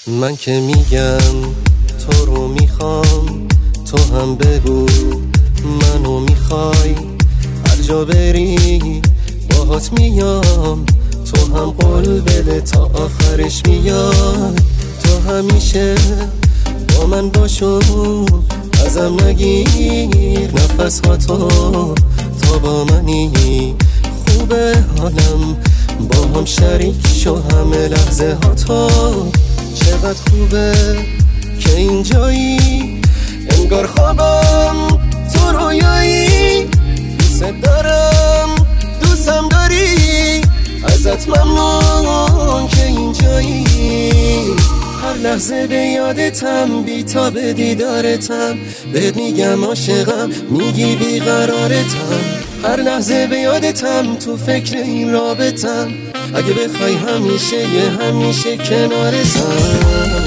من که میگم تو رو میخوام، تو هم بگو منو میخوای. هر جا بری باهات میام، تو هم قول بده تا آخرش میاد. تو همیشه با من باشو، ازم نگیر نفس ها تا با منی. خوبه حالم با هم شریک شو همه لحظه ها تو. چقدر خوبه که اینجایی، انگار خوابم تو رویایی. دوست دارم دوستم داری، ازت ممنون که اینجایی. هر لحظه به یادتم، بی تا به دیدارتم. بهت میگم عاشقم، میگی بیقرارتم. هر لحظه به یادتم، تو فکر این رابطم. اگه بخوای همیشه کنارتم.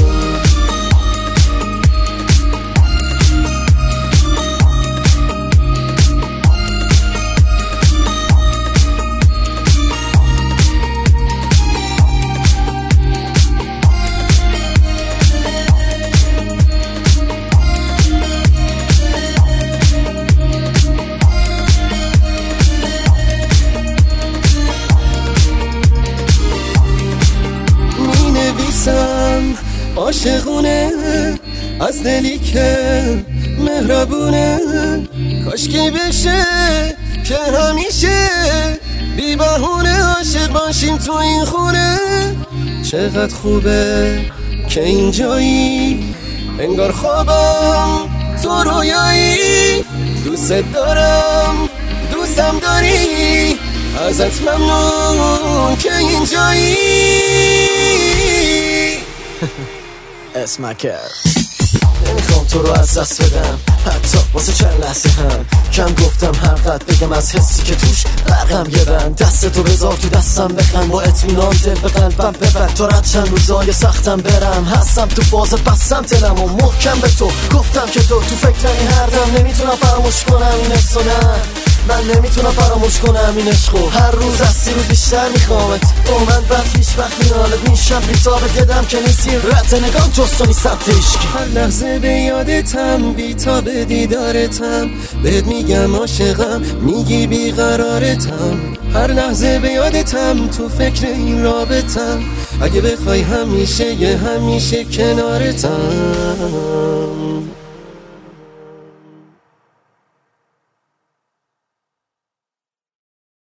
عاشقونه از دلی که مهربونه، کاشکی بشه که همیشه بی بهونه عاشق باشیم تو این خونه. چقدر خوبه که اینجایی، انگار خوابم تو رویایی. دوست دارم دوستم داری، ازت ممنون که اینجایی. اسمکر نمیخوام تو رو از دست بدم، حتی واسه چند لحظه هم. کم گفتم هر قد بگم از حسی که توش برقم گرن. دست تو بذار تو دستم بخن، با اطمینان دل به قلبم ببر. تا رد چند روزای سختم برم، هستم تو فاز بستم دلم و محکم به تو گفتم که تو فکر این هر دم. نمیتونم فراموش کنم این حسو، نه من نمیتونم فراموش کنم این عشقو. هر روز از 30 روز بیشتر میخوامت، با من بعد هیچ وقت میالت میشم بیتابت. یدم که نیستی رد نگام جستو نیستم تشکی. هر لحظه به یادتم، بی تا به دیدارتم. بهت میگم عاشقم، میگی بیقرارتم. هر لحظه به یادتم، تو فکر این رابطم. اگه بخوای همیشه کنارتم.